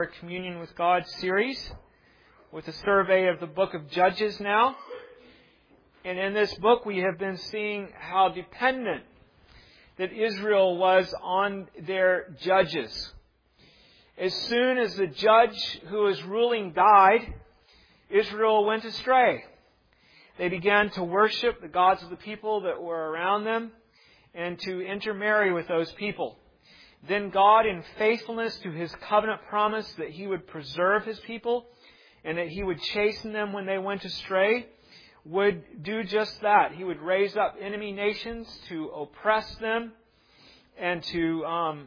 our Communion with God series with a survey of the book of Judges now. And in this book we have been seeing how dependent that Israel was on their judges. As soon as the judge who was ruling died, Israel went astray. They began to worship the gods of the people that were around them and to intermarry with those people. Then God, in faithfulness to His covenant promise that He would preserve His people and that He would chasten them when they went astray, would do just that. He would raise up enemy nations to oppress them and to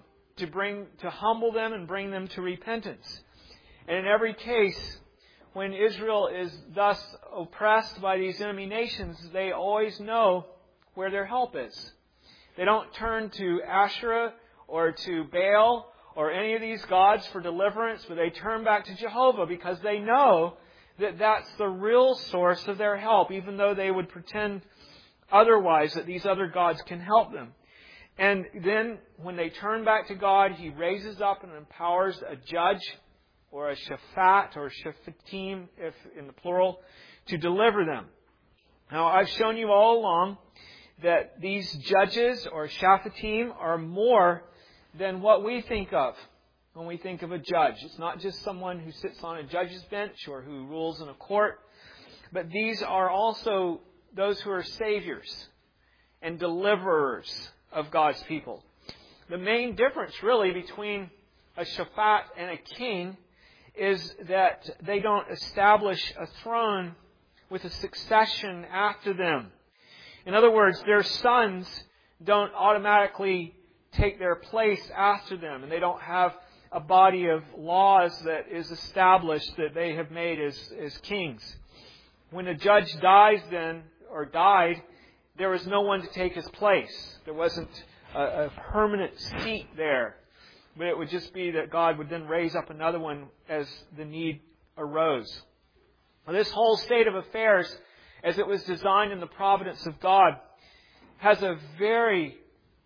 humble them and bring them to repentance. And in every case, when Israel is thus oppressed by these enemy nations, they always know where their help is. They don't turn to Asherah or to Baal or any of these gods for deliverance, but they turn back to Jehovah because they know that that's the real source of their help, even though they would pretend otherwise, that these other gods can help them. And then when they turn back to God, He raises up and empowers a judge or a shaphat or shaphatim, if in the plural, to deliver them. Now, I've shown you all along that these judges or shaphatim are more than what we think of when we think of a judge. It's not just someone who sits on a judge's bench or who rules in a court, but these are also those who are saviors and deliverers of God's people. The main difference really between a shaphat and a king is that they don't establish a throne with a succession after them. In other words, their sons don't automatically take their place after them, and they don't have a body of laws that is established that they have made as kings. When a judge died, there was no one to take his place. There wasn't a permanent seat there. But it would just be that God would then raise up another one as the need arose. Now, this whole state of affairs, as it was designed in the providence of God, has a very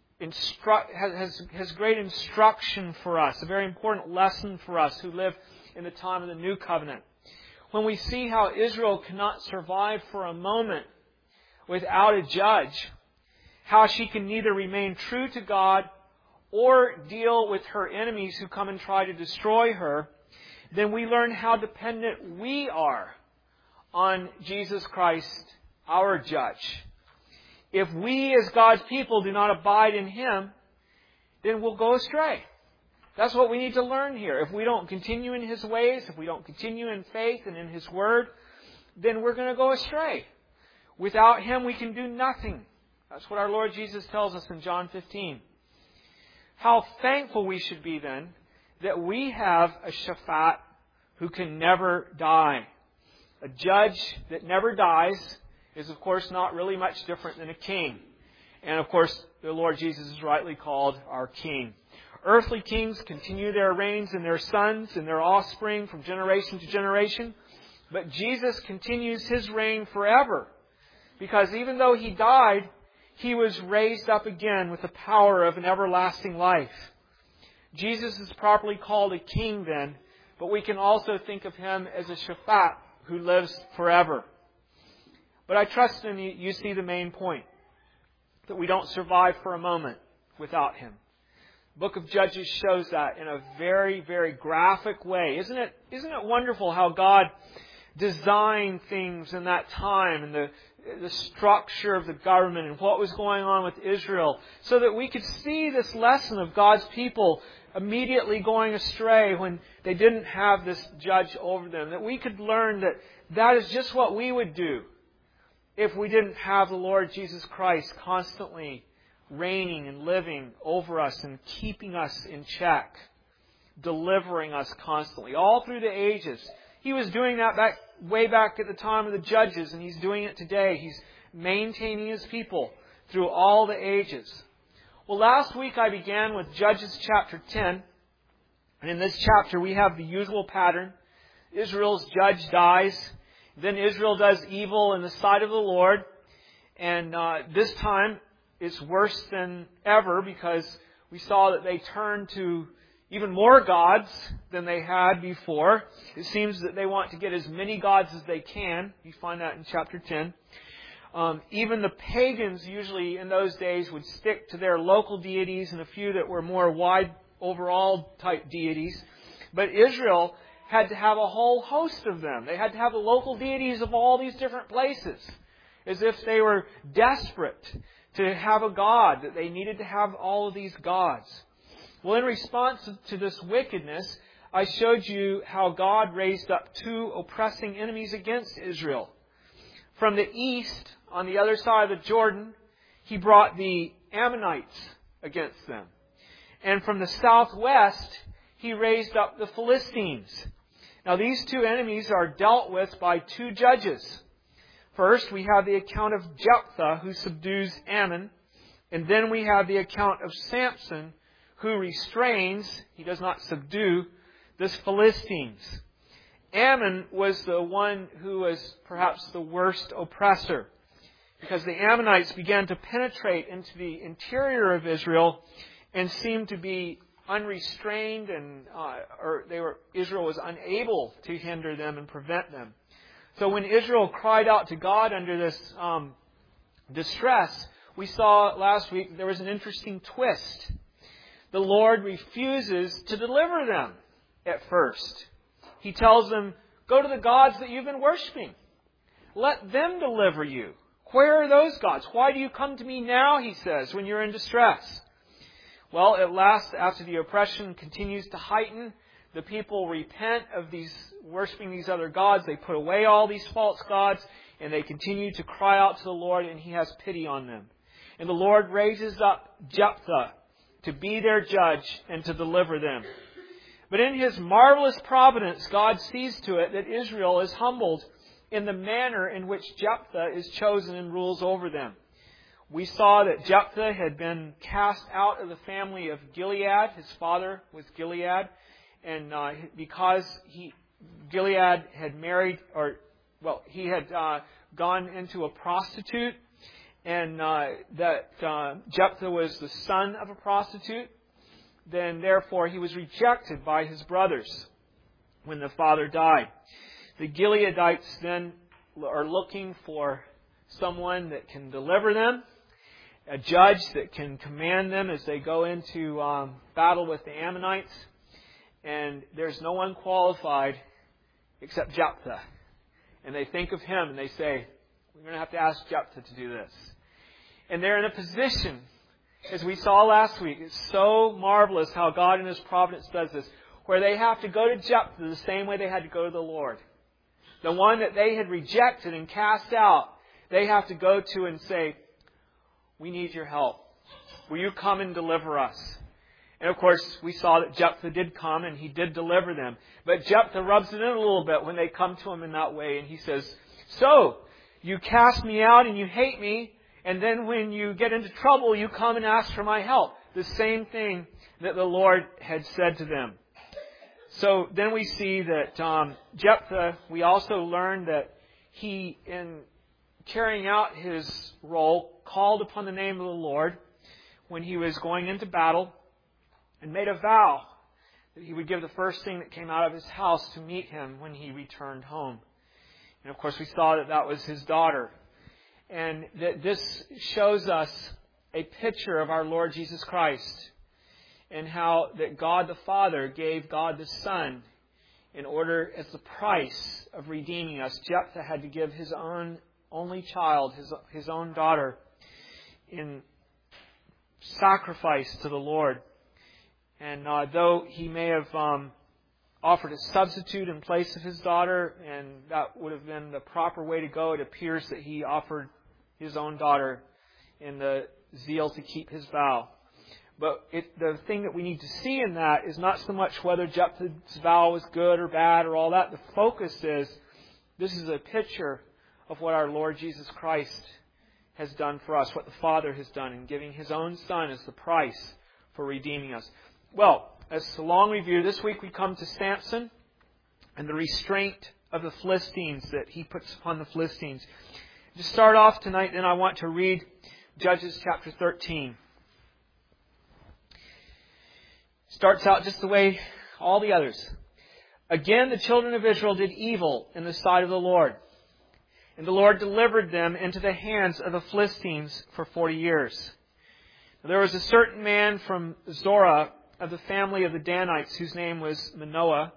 has great instruction for us, a very important lesson for us who live in the time of the New Covenant. When we see how Israel cannot survive for a moment without a judge, how she can neither remain true to God or deal with her enemies who come and try to destroy her, then we learn how dependent we are on Jesus Christ, our judge. If we as God's people do not abide in Him, then we'll go astray. That's what we need to learn here. If we don't continue in His ways, if we don't continue in faith and in His Word, then we're going to go astray. Without Him, we can do nothing. That's what our Lord Jesus tells us in John 15. How thankful we should be then that we have a shaphat who can never die. A judge that never dies is, of course, not really much different than a king. And, of course, the Lord Jesus is rightly called our King. Earthly kings continue their reigns in their sons and their offspring from generation to generation. But Jesus continues His reign forever. Because even though He died, He was raised up again with the power of an everlasting life. Jesus is properly called a king then, but we can also think of Him as a shaphat who lives forever. But I trust in you see the main point, that we don't survive for a moment without Him. The book of Judges shows that in a very, very graphic way. Isn't it wonderful how God designed things in that time and the structure of the government and what was going on with Israel, so that we could see this lesson of God's people immediately going astray when they didn't have this judge over them. That we could learn that is just what we would do if we didn't have the Lord Jesus Christ constantly reigning and living over us and keeping us in check, delivering us constantly, all through the ages. He was doing that way back at the time of the judges, and He's doing it today. He's maintaining His people through all the ages. Well, last week I began with Judges chapter 10. And in this chapter we have the usual pattern. Israel's judge dies. Then Israel does evil in the sight of the Lord. And this time it's worse than ever because we saw that they turned to even more gods than they had before. It seems that they want to get as many gods as they can. You find that in chapter 10. Even the pagans usually in those days would stick to their local deities and a few that were more wide overall type deities. But Israel had to have a whole host of them. They had to have the local deities of all these different places, as if they were desperate to have a God, that they needed to have all of these gods. Well, in response to this wickedness, I showed you how God raised up two oppressing enemies against Israel. From the east, on the other side of the Jordan, He brought the Ammonites against them. And from the southwest, He raised up the Philistines. Now, these two enemies are dealt with by two judges. First, we have the account of Jephthah, who subdues Ammon. And then we have the account of Samson, who restrains, he does not subdue, this Philistines. Ammon was the one who was perhaps the worst oppressor, because the Ammonites began to penetrate into the interior of Israel and seemed to be unrestrained, and Israel was unable to hinder them and prevent them. So when Israel cried out to God under this distress, we saw last week there was an interesting twist. The Lord refuses to deliver them at first. He tells them, go to the gods that you've been worshiping. Let them deliver you. Where are those gods? Why do you come to me now, He says, when you're in distress? Well, at last, after the oppression continues to heighten, the people repent of worshiping these other gods. They put away all these false gods, and they continue to cry out to the Lord, and He has pity on them. And the Lord raises up Jephthah to be their judge and to deliver them. But in His marvelous providence, God sees to it that Israel is humbled in the manner in which Jephthah is chosen and rules over them. We saw that Jephthah had been cast out of the family of Gilead. His father was Gilead. And because Gilead had married, he had gone into a prostitute, and that Jephthah was the son of a prostitute, then therefore he was rejected by his brothers when the father died. The Gileadites then are looking for someone that can deliver them, a judge that can command them as they go into battle with the Ammonites. And there's no one qualified except Jephthah. And they think of him and they say, we're going to have to ask Jephthah to do this. And they're in a position, as we saw last week, it's so marvelous how God in His providence does this, where they have to go to Jephthah the same way they had to go to the Lord. The one that they had rejected and cast out, they have to go to and say, we need your help. Will you come and deliver us? And of course, we saw that Jephthah did come and he did deliver them. But Jephthah rubs it in a little bit when they come to him in that way. And he says, so, you cast me out and you hate me. And then when you get into trouble, you come and ask for my help. The same thing that the Lord had said to them. So then we see that Jephthah, we also learned that he, in carrying out his role, called upon the name of the Lord when he was going into battle, and made a vow that he would give the first thing that came out of his house to meet him when he returned home. And of course we saw that that was his daughter. And that this shows us a picture of our Lord Jesus Christ, and how that God the Father gave God the Son in order, as the price of redeeming us. Jephthah had to give his own only child, his own daughter, in sacrifice to the Lord. And though he may have offered a substitute in place of his daughter, and that would have been the proper way to go, it appears that he offered his own daughter in the zeal to keep his vow. But the thing that we need to see in that is not so much whether Jephthah's vow was good or bad or all that. The focus is, this is a picture of what our Lord Jesus Christ has done for us, what the Father has done in giving His own Son as the price for redeeming us. Well, as a long review, this week we come to Samson and the restraint of the Philistines that he puts upon the Philistines. To start off tonight, then, I want to read Judges chapter 13. Starts out just the way all the others. Again, the children of Israel did evil in the sight of the Lord. And the Lord delivered them into the hands of the Philistines for 40 years. There was a certain man from Zorah of the family of the Danites whose name was Manoah,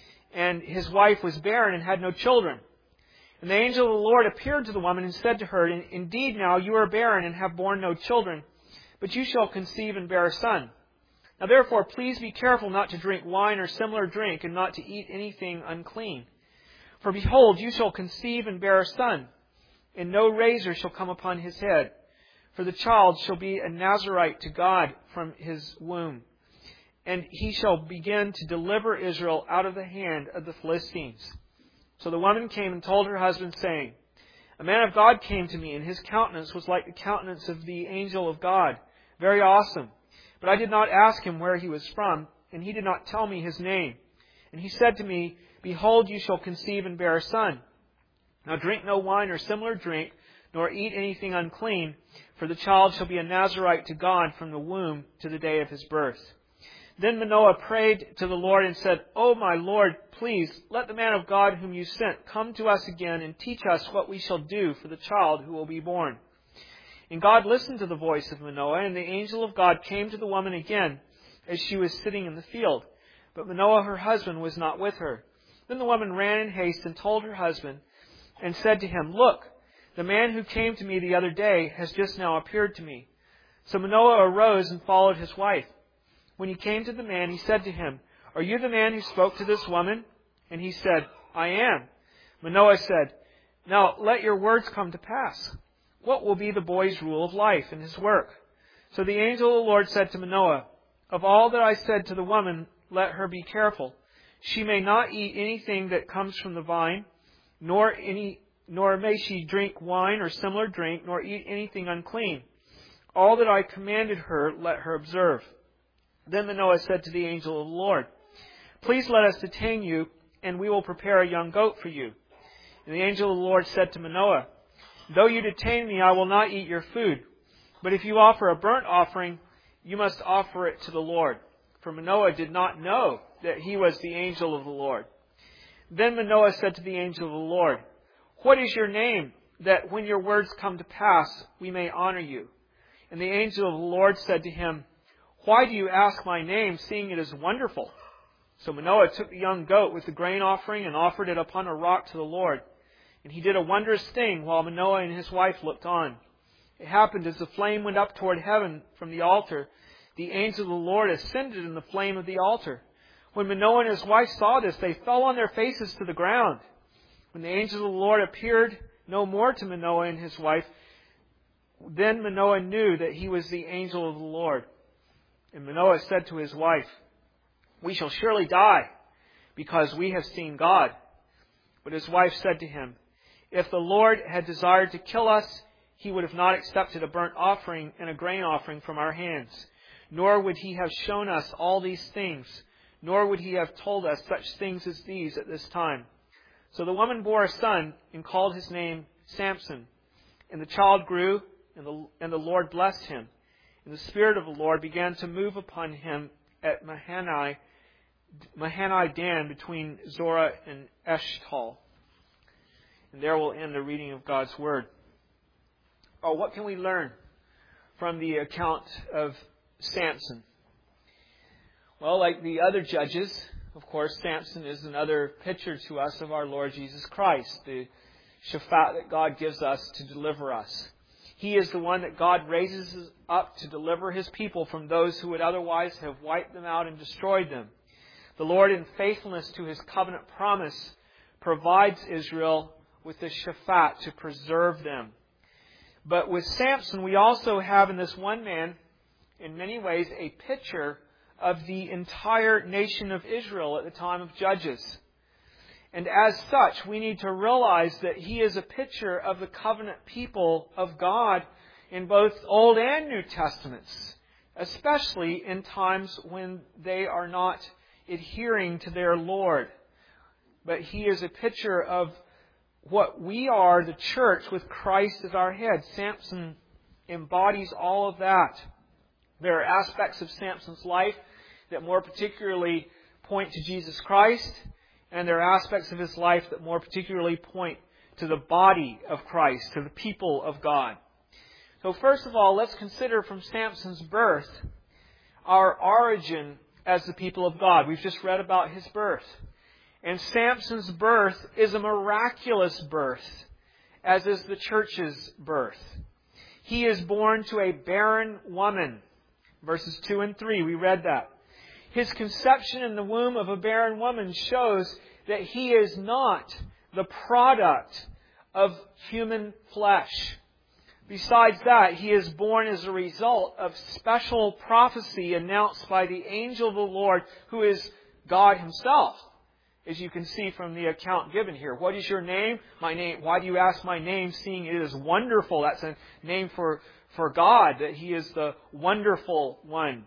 and his wife was barren and had no children. And the angel of the Lord appeared to the woman and said to her, Indeed now you are barren and have borne no children, but you shall conceive and bear a son. Now therefore please be careful not to drink wine or similar drink, and not to eat anything unclean. For behold, you shall conceive and bear a son, and no razor shall come upon his head. For the child shall be a Nazarite to God from his womb. And he shall begin to deliver Israel out of the hand of the Philistines. So the woman came and told her husband, saying, A man of God came to me, and his countenance was like the countenance of the angel of God, very awesome. But I did not ask him where he was from, and he did not tell me his name. And he said to me, Behold, you shall conceive and bear a son. Now drink no wine or similar drink, nor eat anything unclean, for the child shall be a Nazarite to God from the womb to the day of his birth. Then Manoah prayed to the Lord and said, O my Lord, please let the man of God whom you sent come to us again and teach us what we shall do for the child who will be born. And God listened to the voice of Manoah, and the angel of God came to the woman again as she was sitting in the field. But Manoah, her husband, was not with her. Then the woman ran in haste and told her husband and said to him, Look, the man who came to me the other day has just now appeared to me. So Manoah arose and followed his wife. When he came to the man, he said to him, Are you the man who spoke to this woman? And he said, I am. Manoah said, Now let your words come to pass. What will be the boy's rule of life and his work? So the angel of the Lord said to Manoah, Of all that I said to the woman, let her be careful. She may not eat anything that comes from the vine, nor may she drink wine or similar drink, nor eat anything unclean. All that I commanded her, let her observe. Then Manoah said to the angel of the Lord, Please let us detain you, and we will prepare a young goat for you. And the angel of the Lord said to Manoah, Though you detain me, I will not eat your food. But if you offer a burnt offering, you must offer it to the Lord. For Manoah did not know that he was the angel of the Lord. Then Manoah said to the angel of the Lord, What is your name, that when your words come to pass, we may honor you? And the angel of the Lord said to him, Why do you ask my name, seeing it is wonderful? So Manoah took the young goat with the grain offering and offered it upon a rock to the Lord. And he did a wondrous thing while Manoah and his wife looked on. It happened as the flame went up toward heaven from the altar, the angel of the Lord ascended in the flame of the altar. When Manoah and his wife saw this, they fell on their faces to the ground. When the angel of the Lord appeared no more to Manoah and his wife, then Manoah knew that he was the angel of the Lord. And Manoah said to his wife, We shall surely die, because we have seen God. But his wife said to him, If the Lord had desired to kill us, he would have not accepted a burnt offering and a grain offering from our hands. Nor would he have shown us all these things, nor would he have told us such things as these at this time. So the woman bore a son and called his name Samson. And the child grew, and the Lord blessed him. And the Spirit of the Lord began to move upon him at Mahanaim Dan, between Zorah and Eshtaol. And there will end the reading of God's Word. Oh, what can we learn from the account of Samson? Well, like the other judges, of course, Samson is another picture to us of our Lord Jesus Christ, the Shaphat that God gives us to deliver us. He is the one that God raises up to deliver His people from those who would otherwise have wiped them out and destroyed them. The Lord, in faithfulness to His covenant promise, provides Israel with the Shaphat to preserve them. But with Samson, we also have in this one man, in many ways, a picture of the entire nation of Israel at the time of Judges. And as such, we need to realize that he is a picture of the covenant people of God in both Old and New Testaments, especially in times when they are not adhering to their Lord. But he is a picture of what we are, the church, with Christ as our head. Samson embodies all of that. There are aspects of Samson's life that more particularly point to Jesus Christ, and there are aspects of his life that more particularly point to the body of Christ, to the people of God. So first of all, let's consider from Samson's birth our origin as the people of God. We've just read about his birth. And Samson's birth is a miraculous birth, as is the church's birth. He is born to a barren woman. Verses 2 and 3, we read that. His conception in the womb of a barren woman shows that he is not the product of human flesh. Besides that, he is born as a result of special prophecy announced by the angel of the Lord, who is God himself, as you can see from the account given here. What is your name? My name. Why do you ask my name, seeing it is wonderful? That's a name for God, that he is the wonderful one.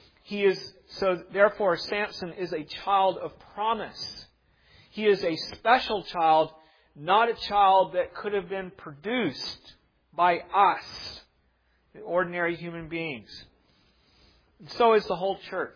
Therefore, Samson is a child of promise. He is a special child, not a child that could have been produced by us, the ordinary human beings. And so is the whole church.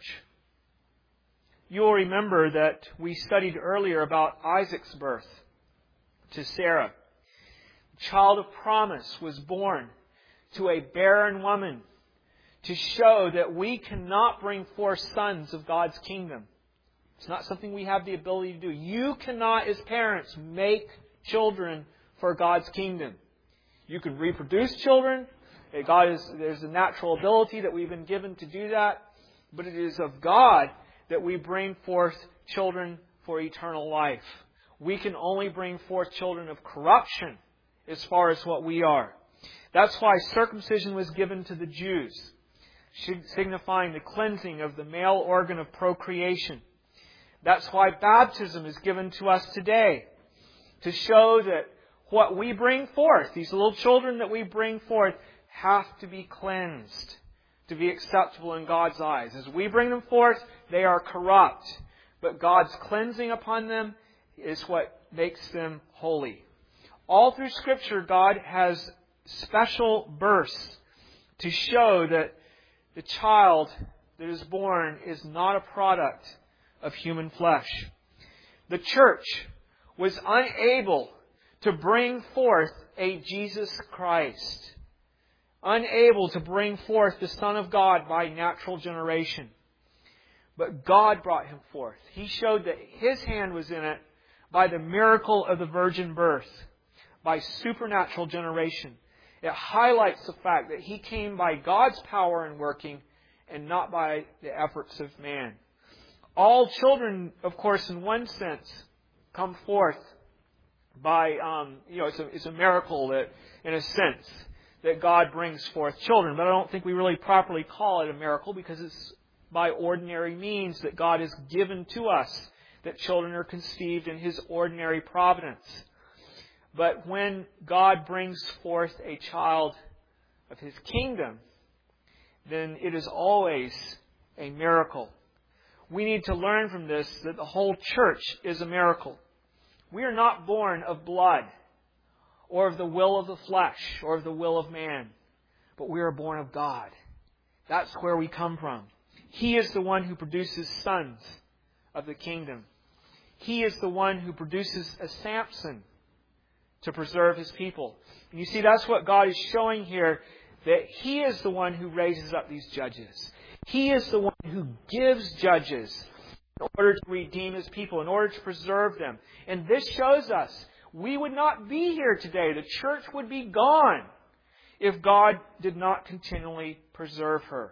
You will remember that we studied earlier about Isaac's birth to Sarah. The child of promise was born to a barren woman to show that we cannot bring forth sons of God's kingdom. It's not something we have the ability to do. You cannot, as parents, make children for God's kingdom. You can reproduce children. There's a natural ability that we've been given to do that. But it is of God that we bring forth children for eternal life. We can only bring forth children of corruption as far as what we are. That's why circumcision was given to the Jews, signifying the cleansing of the male organ of procreation. That's why baptism is given to us today, to show that what we bring forth, these little children that we bring forth, have to be cleansed to be acceptable in God's eyes. As we bring them forth, they are corrupt. But God's cleansing upon them is what makes them holy. All through Scripture, God has special births to show that the child that is born is not a product of human flesh. The church was unable to bring forth a Jesus Christ, unable to bring forth the Son of God by natural generation. But God brought him forth. He showed that his hand was in it by the miracle of the virgin birth, by supernatural generation. It highlights the fact that he came by God's power and working and not by the efforts of man. All children, of course, in one sense, come forth by, it's a miracle that, in a sense, that God brings forth children. But I don't think we really properly call it a miracle because it's by ordinary means that God has given to us that children are conceived in his ordinary providence. But when God brings forth a child of his kingdom, then it is always a miracle. We need to learn from this that the whole church is a miracle. We are not born of blood or of the will of the flesh or of the will of man, but we are born of God. That's where we come from. He is the one who produces sons of the kingdom. He is the one who produces a Samson to preserve his people. And you see, that's what God is showing here, that he is the one who raises up these judges. He is the one who gives judges in order to redeem his people, in order to preserve them. And this shows us we would not be here today. The church would be gone if God did not continually preserve her.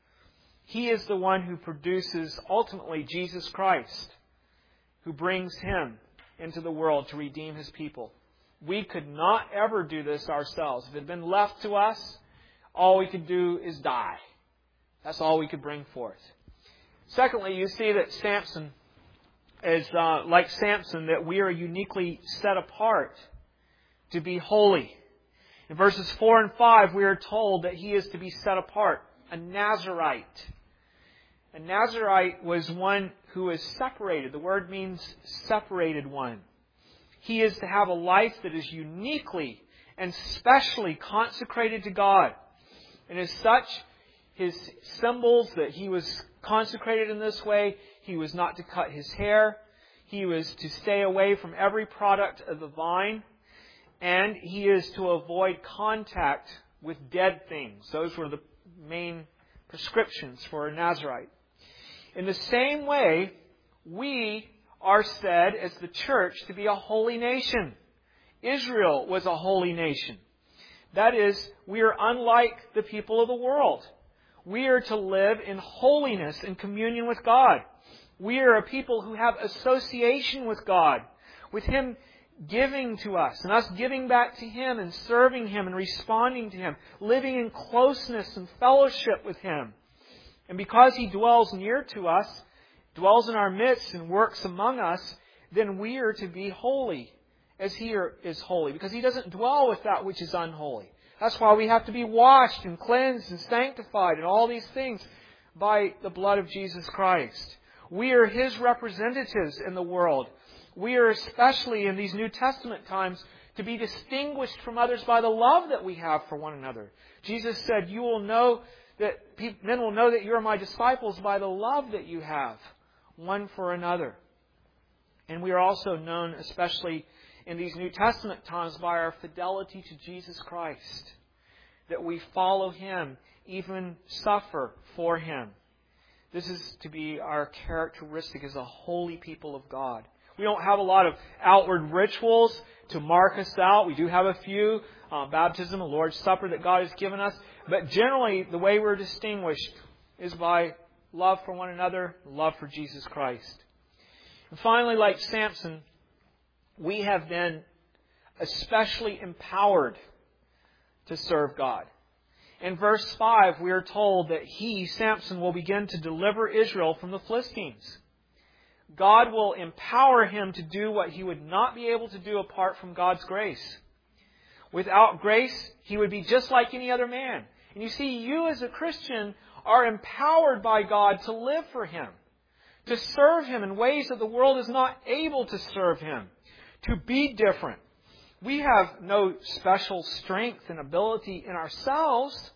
He is the one who produces ultimately Jesus Christ, who brings him into the world to redeem his people. We could not ever do this ourselves. If it had been left to us, all we could do is die. That's all we could bring forth. Secondly, you see that Samson is like Samson, that we are uniquely set apart to be holy. In verses 4 and 5, we are told that he is to be set apart, a Nazirite. A Nazirite was one who is separated. The word means separated one. He is to have a life that is uniquely and specially consecrated to God. And as such, his symbols that he was consecrated in this way. He was not to cut his hair. He was to stay away from every product of the vine. And he is to avoid contact with dead things. Those were the main prescriptions for a Nazirite. In the same way, we are said as the church to be a holy nation. Israel was a holy nation. That is, we are unlike the people of the world. We are to live in holiness and communion with God. We are a people who have association with God, with Him giving to us, and us giving back to Him and serving Him and responding to Him, living in closeness and fellowship with Him. And because He dwells near to us, dwells in our midst and works among us, then we are to be holy as He is holy, because He doesn't dwell with that which is unholy. That's why we have to be washed and cleansed and sanctified and all these things by the blood of Jesus Christ. We are His representatives in the world. We are especially in these New Testament times to be distinguished from others by the love that we have for one another. Jesus said, "You will know that men will know that you are my disciples by the love that you have one for another." And we are also known, especially in these New Testament times, by our fidelity to Jesus Christ, that we follow Him, even suffer for Him. This is to be our characteristic as a holy people of God. We don't have a lot of outward rituals to mark us out. We do have a few, baptism, the Lord's Supper that God has given us. But generally, the way we're distinguished is by love for one another, love for Jesus Christ. And finally, like Samson, we have been especially empowered to serve God. In verse 5, we are told that he, Samson, will begin to deliver Israel from the Philistines. God will empower him to do what he would not be able to do apart from God's grace. Without grace, he would be just like any other man. And you see, you as a Christian are empowered by God to live for Him, to serve Him in ways that the world is not able to serve Him, to be different. We have no special strength and ability in ourselves.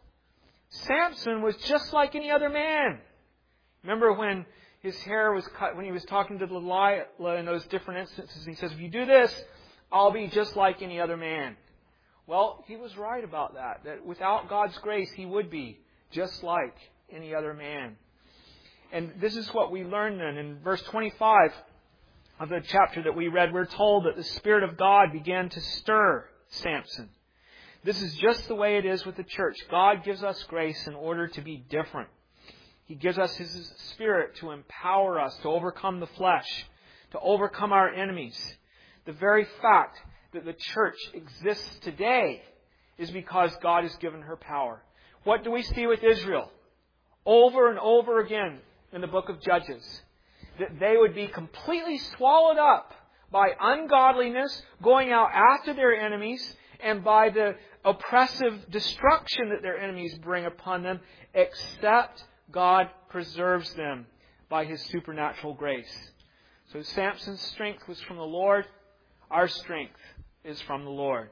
Samson was just like any other man. Remember when his hair was cut, when he was talking to Delilah in those different instances, he says, "If you do this, I'll be just like any other man." Well, he was right about that without God's grace, he would be just like any other man. And this is what we learn then. In verse 25 of the chapter that we read, we're told that the Spirit of God began to stir Samson. This is just the way it is with the church. God gives us grace in order to be different. He gives us His Spirit to empower us to overcome the flesh, to overcome our enemies. The very fact that the church exists today is because God has given her power. What do we see with Israel? Over and over again in the book of Judges, that they would be completely swallowed up by ungodliness, going out after their enemies, and by the oppressive destruction that their enemies bring upon them, except God preserves them by His supernatural grace. So Samson's strength was from the Lord. Our strength is from the Lord.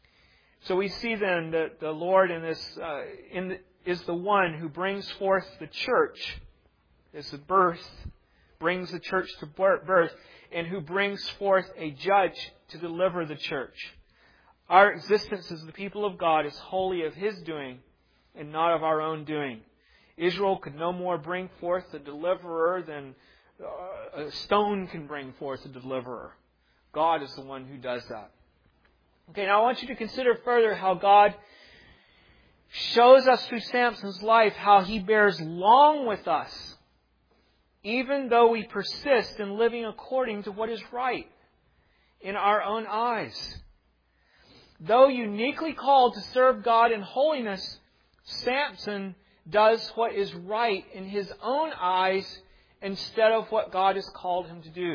So we see then that the Lord is the one who brings forth the church, is the birth, brings the church to birth, and who brings forth a judge to deliver the church. Our existence as the people of God is wholly of His doing and not of our own doing. Israel could no more bring forth a deliverer than a stone can bring forth a deliverer. God is the one who does that. Okay, now I want you to consider further how God shows us through Samson's life how He bears long with us, even though we persist in living according to what is right in our own eyes. Though uniquely called to serve God in holiness, Samson does what is right in his own eyes instead of what God has called him to do.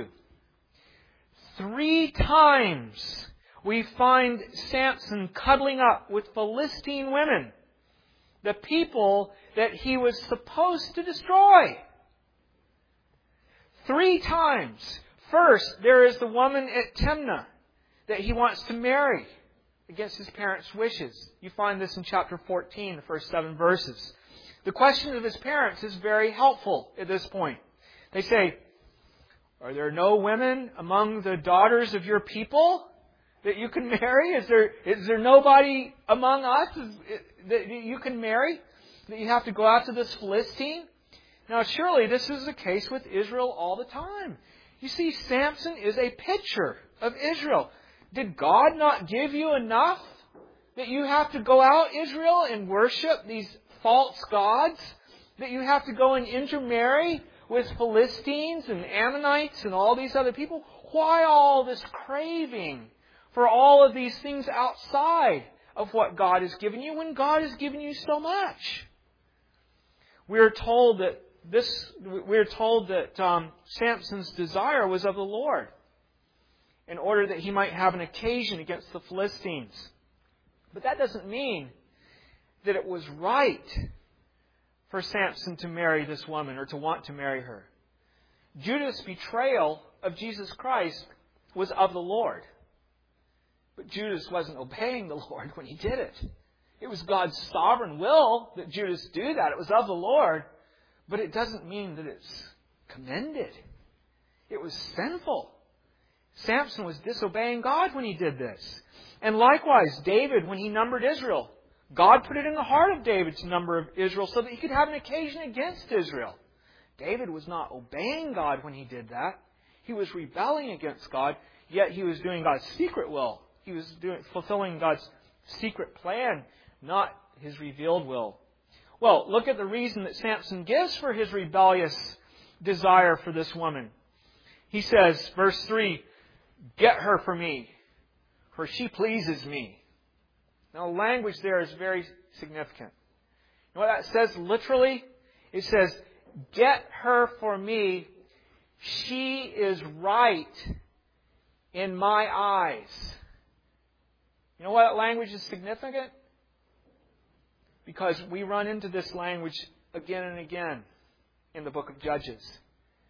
3 times we find Samson cuddling up with Philistine women, the people that he was supposed to destroy. 3 times. First, there is the woman at Timnah that he wants to marry against his parents' wishes. You find this in chapter 14, the first 7 verses. The question of his parents is very helpful at this point. They say, "Are there no women among the daughters of your people that you can marry? Is there nobody among us that you can marry? That you have to go out to this Philistine?" Now, surely this is the case with Israel all the time. You see, Samson is a picture of Israel. Did God not give you enough that you have to go out, Israel, and worship these false gods? That you have to go and intermarry with Philistines and Ammonites and all these other people? Why all this craving for all of these things outside of what God has given you when God has given you so much? We are told that Samson's desire was of the Lord, in order that he might have an occasion against the Philistines. But that doesn't mean that it was right for Samson to marry this woman or to want to marry her. Judas' betrayal of Jesus Christ was of the Lord. But Judas wasn't obeying the Lord when he did it. It was God's sovereign will that Judas do that. It was of the Lord. But it doesn't mean that it's commended. It was sinful. Samson was disobeying God when he did this. And likewise, David, when he numbered Israel, God put it in the heart of David to number Israel so that he could have an occasion against Israel. David was not obeying God when he did that. He was rebelling against God, yet he was doing God's secret will. He was fulfilling God's secret plan, not his revealed will. Well, look at the reason that Samson gives for his rebellious desire for this woman. He says, verse 3, "Get her for me, for she pleases me." Now, the language there is very significant. You know what that says literally? It says, "Get her for me. She is right in my eyes." You know why that language is significant? Because we run into this language again and again in the book of Judges.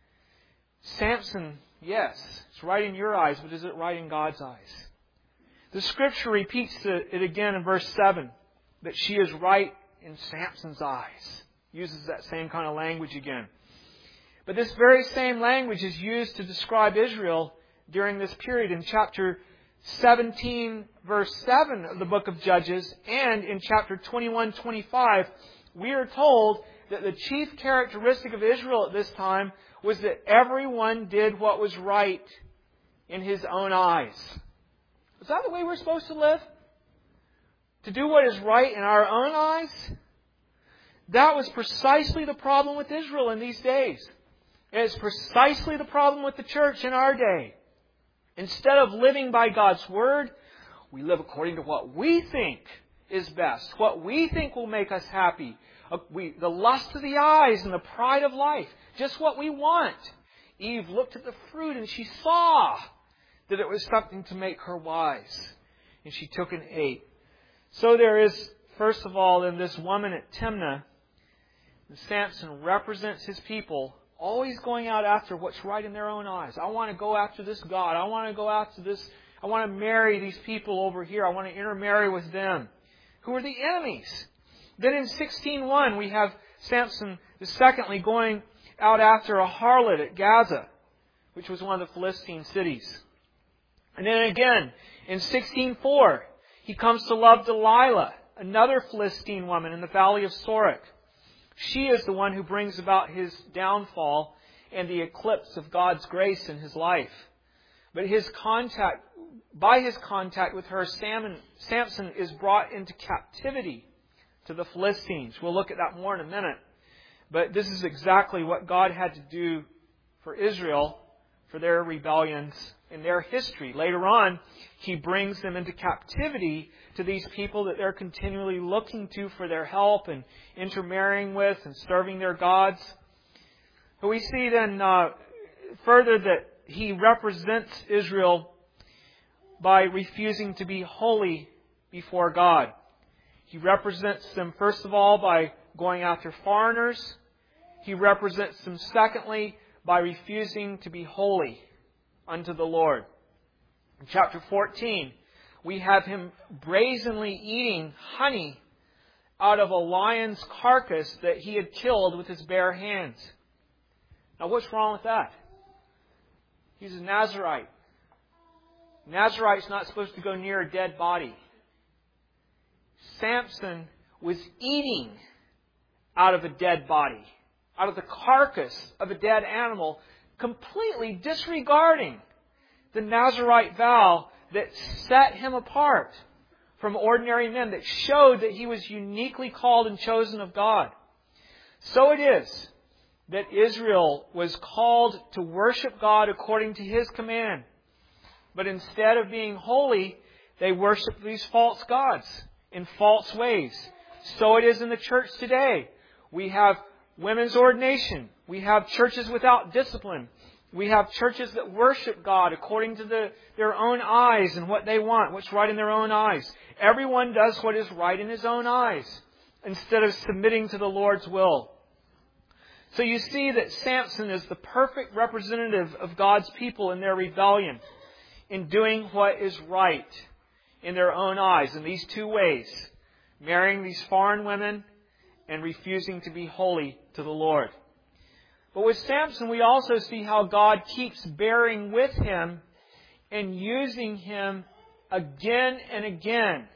Samson, yes, it's right in your eyes, but is it right in God's eyes? The Scripture repeats it again in verse 7, that she is right in Samson's eyes. Uses that same kind of language again. But this very same language is used to describe Israel during this period in chapter 17, verse 7 of the book of Judges, and in chapter 21-25, we are told that the chief characteristic of Israel at this time was that everyone did what was right in his own eyes. Is that the way we're supposed to live? To do what is right in our own eyes? That was precisely the problem with Israel in these days. It is precisely the problem with the church in our day. Instead of living by God's Word, we live according to what we think is best, what we think will make us happy, the lust of the eyes and the pride of life, just what we want. Eve looked at the fruit and she saw that it was something to make her wise, and she took and ate. So there is, first of all, in this woman at Timnah, Samson represents his people always going out after what's right in their own eyes. I want to go after this God. I want to go after this. I want to marry these people over here. I want to intermarry with them, who are the enemies. Then in 16:1, we have Samson, secondly, going out after a harlot at Gaza, which was one of the Philistine cities. And then again, in 16:4, he comes to love Delilah, another Philistine woman in the valley of Sorek. She is the one who brings about his downfall and the eclipse of God's grace in his life. But by his contact with her, Samson is brought into captivity to the Philistines. We'll look at that more in a minute. But this is exactly what God had to do for Israel for their rebellions in their history. Later on, He brings them into captivity to these people that they're continually looking to for their help and intermarrying with and serving their gods. But we see then further that He represents Israel by refusing to be holy before God. He represents them, first of all, by going after foreigners. He represents them, secondly, by refusing to be holy unto the Lord. In chapter 14, we have him brazenly eating honey out of a lion's carcass that he had killed with his bare hands. Now, what's wrong with that? He's a Nazirite. Nazirite's not supposed to go near a dead body. Samson was eating out of a dead body, out of the carcass of a dead animal, completely disregarding the Nazirite vow that set him apart from ordinary men, that showed that he was uniquely called and chosen of God. So it is that Israel was called to worship God according to His command. But instead of being holy, they worship these false gods in false ways. So it is in the church today. We have women's ordination. We have churches without discipline. We have churches that worship God according to their own eyes and what they want, what's right in their own eyes. Everyone does what is right in his own eyes instead of submitting to the Lord's will. So you see that Samson is the perfect representative of God's people in their rebellion, in doing what is right in their own eyes in these two ways: marrying these foreign women and refusing to be holy to the Lord. But with Samson, we also see how God keeps bearing with him and using him again and again,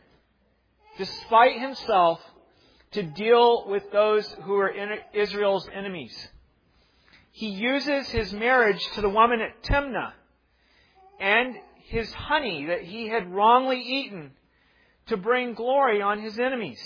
despite himself, to deal with those who are Israel's enemies. He uses his marriage to the woman at Timnah and his honey that he had wrongly eaten to bring glory on his enemies.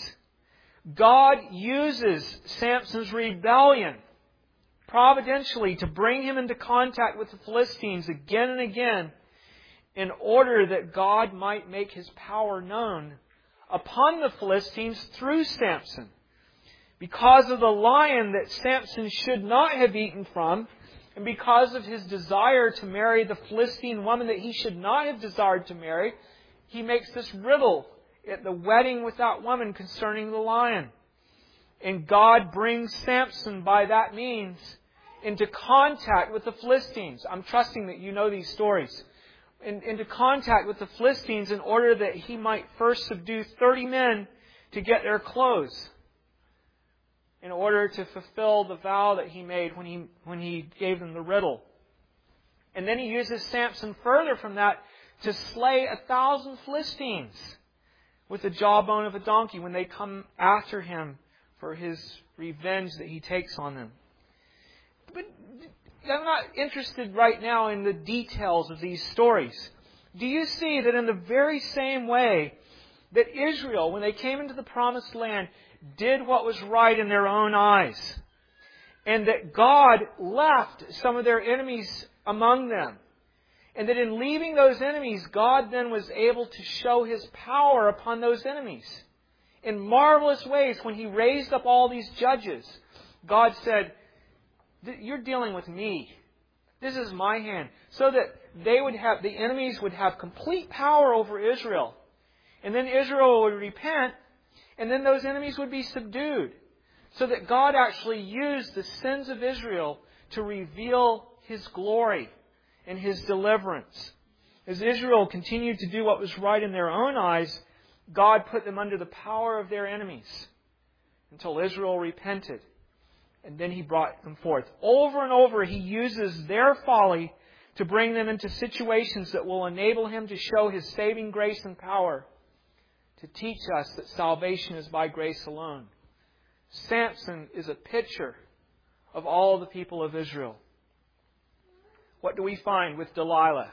God uses Samson's rebellion providentially to bring him into contact with the Philistines again and again, in order that God might make His power known upon the Philistines through Samson. Because of the lion that Samson should not have eaten from, and because of his desire to marry the Philistine woman that he should not have desired to marry, he makes this riddle at the wedding with that woman concerning the lion. And God brings Samson by that means into contact with the Philistines. I'm trusting that you know these stories. Into contact with the Philistines in order that he might first subdue 30 men to get their clothes, in order to fulfill the vow that he made when he gave them the riddle. And then he uses Samson further from that to slay 1,000 Philistines with the jawbone of a donkey when they come after him for his revenge that he takes on them. But I'm not interested right now in the details of these stories. Do you see that in the very same way that Israel, when they came into the promised land, did what was right in their own eyes, and that God left some of their enemies among them, and that in leaving those enemies, God then was able to show His power upon those enemies in marvelous ways? When He raised up all these judges, God said, "You're dealing with me. This is my hand." So that the enemies would have complete power over Israel. And then Israel would repent, and then those enemies would be subdued. So that God actually used the sins of Israel to reveal His glory and His deliverance. As Israel continued to do what was right in their own eyes, God put them under the power of their enemies until Israel repented. And then He brought them forth. Over and over, He uses their folly to bring them into situations that will enable Him to show His saving grace and power, to teach us that salvation is by grace alone. Samson is a picture of all the people of Israel. What do we find with Delilah?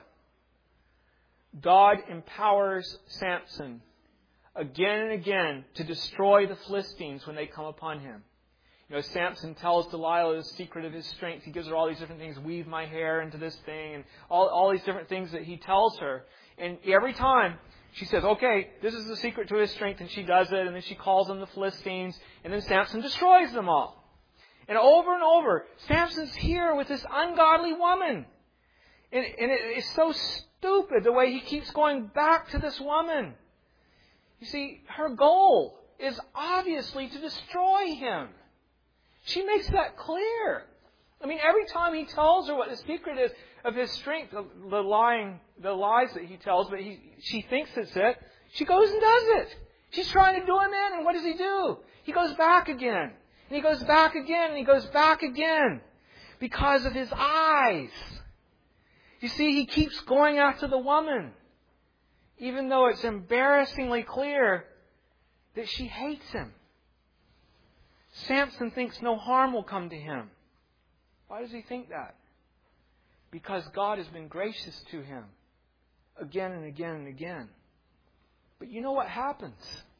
God empowers Samson again and again to destroy the Philistines when they come upon him. You know, Samson tells Delilah the secret of his strength. He gives her all these different things. Weave my hair into this thing, and all these different things that he tells her. And every time she says, "Okay, this is the secret to his strength," and she does it, and then she calls them the Philistines, and then Samson destroys them all. And over, Samson's here with this ungodly woman. And it is so stupid the way he keeps going back to this woman. You see, her goal is obviously to destroy him. She makes that clear. I mean, every time he tells her what the secret is of his strength, the lies that he tells, but she thinks it's it, she goes and does it. She's trying to do him in, and what does he do? He goes back again. And he goes back again, and he goes back again. Because of his eyes. You see, he keeps going after the woman. Even though it's embarrassingly clear that she hates him. Samson thinks no harm will come to him. Why does he think that? Because God has been gracious to him. Again and again and again. But you know what happens?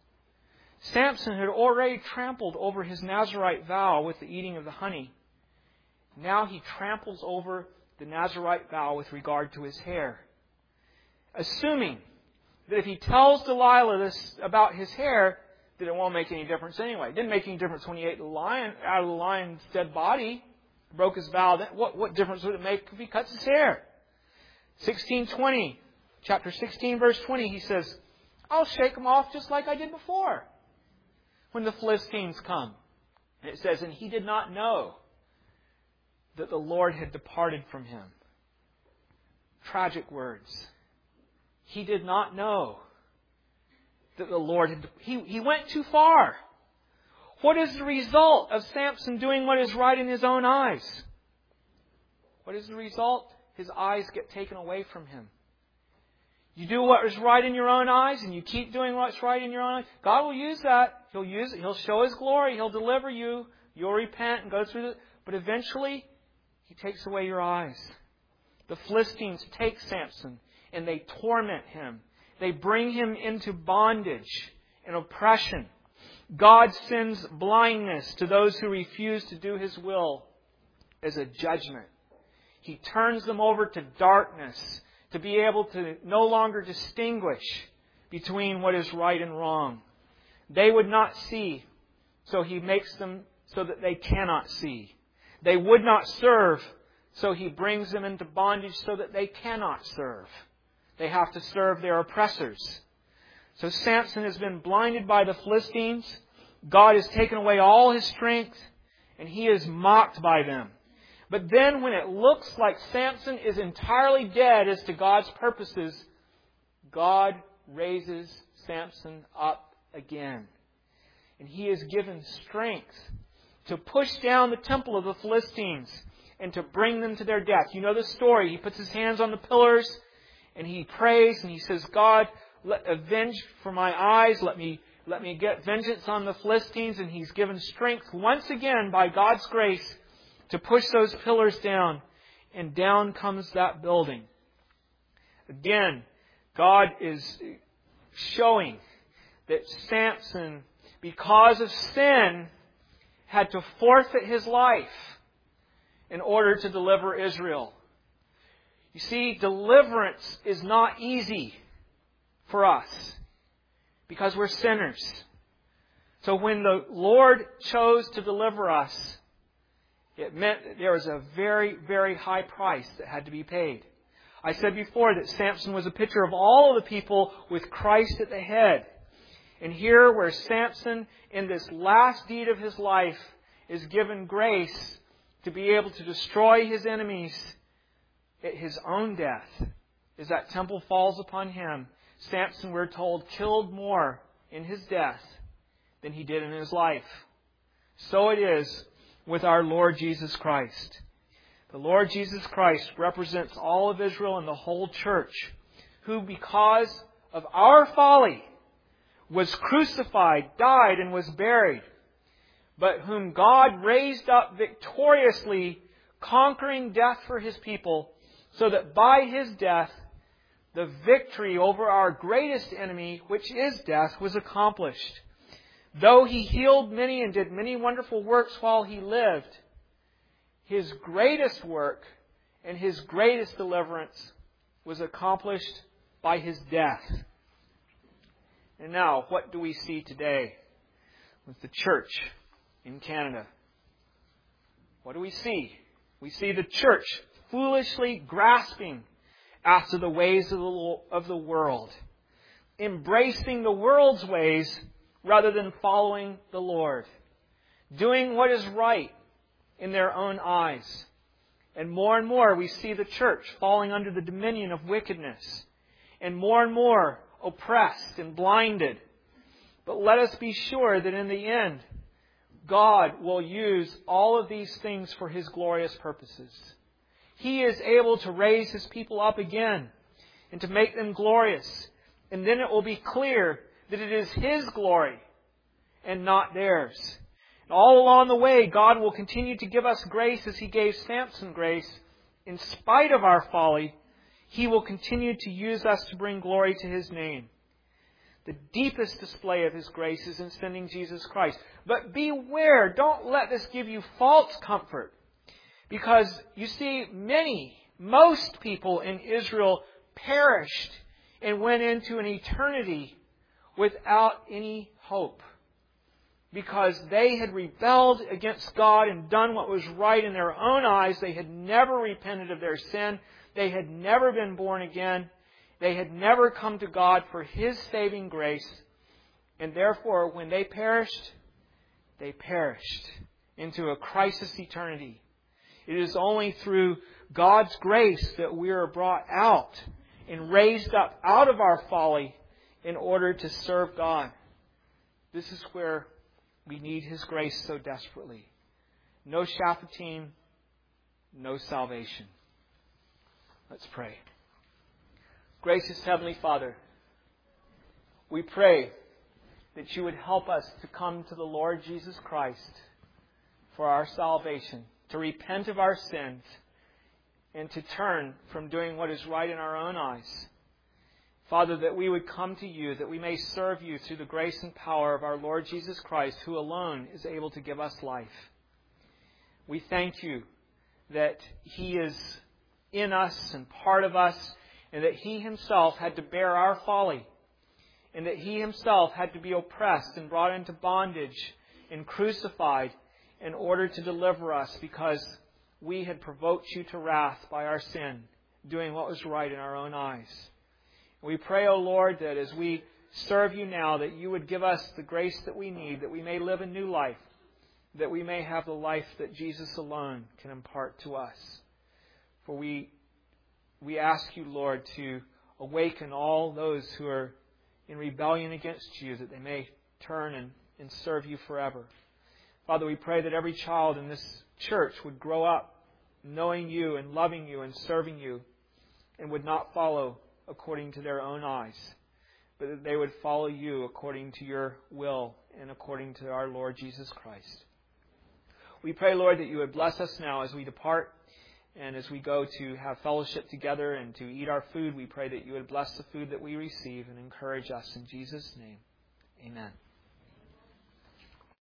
Samson had already trampled over his Nazirite vow with the eating of the honey. Now he tramples over the Nazirite vow with regard to his hair. Assuming that if he tells Delilah this about his hair, that it won't make any difference anyway. It didn't make any difference when he ate the lion out of the lion's dead body, broke his vow. What difference would it make if he cuts his hair? 16:20, chapter 16, verse 20, he says, I'll shake them off just like I did before when the Philistines come. And it says, and he did not know that the Lord had departed from him. Tragic words. He did not know that the Lord had... He went too far. What is the result of Samson doing what is right in his own eyes? What is the result? His eyes get taken away from him. You do what is right in your own eyes and you keep doing what's right in your own eyes. God will use that. He'll use it. He'll show His glory. He'll deliver you. You'll repent and go through it. But eventually, He takes away your eyes. The Philistines take Samson and they torment him. They bring him into bondage and oppression. God sends blindness to those who refuse to do His will as a judgment. He turns them over to darkness to be able to no longer distinguish between what is right and wrong. They would not see, so He makes them so that they cannot see. They would not serve, so He brings them into bondage so that they cannot serve. They have to serve their oppressors. So Samson has been blinded by the Philistines. God has taken away all his strength, and he is mocked by them. But then when it looks like Samson is entirely dead as to God's purposes, God raises Samson up again. And he is given strength to push down the temple of the Philistines and to bring them to their death. You know the story. He puts his hands on the pillars and he prays and he says, God, avenge for my eyes. Let me get vengeance on the Philistines. And he's given strength once again by God's grace to push those pillars down. And down comes that building. Again, God is showing that Samson, because of sin, had to forfeit his life in order to deliver Israel. You see, deliverance is not easy for us because we're sinners. So when the Lord chose to deliver us, it meant that there was a very, very high price that had to be paid. I said before that Samson was a picture of all of the people with Christ at the head. And here where Samson, in this last deed of his life, is given grace to be able to destroy his enemies at his own death. As that temple falls upon him, Samson, we're told, killed more in his death than he did in his life. So it is with our Lord Jesus Christ. The Lord Jesus Christ represents all of Israel and the whole church, who because of our folly was crucified, died, and was buried, but whom God raised up victoriously, conquering death for His people, so that by His death, the victory over our greatest enemy, which is death, was accomplished. Though He healed many and did many wonderful works while He lived, His greatest work and His greatest deliverance was accomplished by His death. And now, what do we see today with the church in Canada? What do we see? We see the church foolishly grasping after the ways of the world, embracing the world's ways rather than following the Lord, doing what is right in their own eyes. And more we see the church falling under the dominion of wickedness, and more oppressed and blinded But let us be sure that in the end, God will use all of these things for His glorious purposes. He is able to raise His people up again and to make them glorious. And then it will be clear that it is His glory and not theirs. And all along the way, God will continue to give us grace as He gave Samson grace. In spite of our folly, He will continue to use us to bring glory to His name. The deepest display of His grace is in sending Jesus Christ. But beware, don't let this give you false comfort. Because, you see, most people in Israel perished and went into an eternity without any hope. Because they had rebelled against God and done what was right in their own eyes. They had never repented of their sin. They had never been born again. They had never come to God for His saving grace. And therefore, when they perished into a crisis eternity. It is only through God's grace that we are brought out and raised up out of our folly in order to serve God. This is where we need His grace so desperately. No Shaphatim, no salvation. Let's pray. Gracious Heavenly Father, we pray that You would help us to come to the Lord Jesus Christ for our salvation, to repent of our sins, and to turn from doing what is right in our own eyes. Father, that we would come to You, that we may serve You through the grace and power of our Lord Jesus Christ, who alone is able to give us life. We thank You that He is in us and part of us, and that He Himself had to bear our folly, and that He Himself had to be oppressed and brought into bondage and crucified in order to deliver us, because we had provoked You to wrath by our sin, doing what was right in our own eyes. We pray, O Lord, that as we serve You now, that You would give us the grace that we need, that we may live a new life, that we may have the life that Jesus alone can impart to us. For we ask You, Lord, to awaken all those who are in rebellion against You, that they may turn and serve You forever. Father, we pray that every child in this church would grow up knowing You and loving You and serving You, and would not follow according to their own eyes, but that they would follow You according to Your will and according to our Lord Jesus Christ. We pray, Lord, that You would bless us now as we depart, and as we go to have fellowship together and to eat our food. We pray that You would bless the food that we receive and encourage us. In Jesus' name, amen.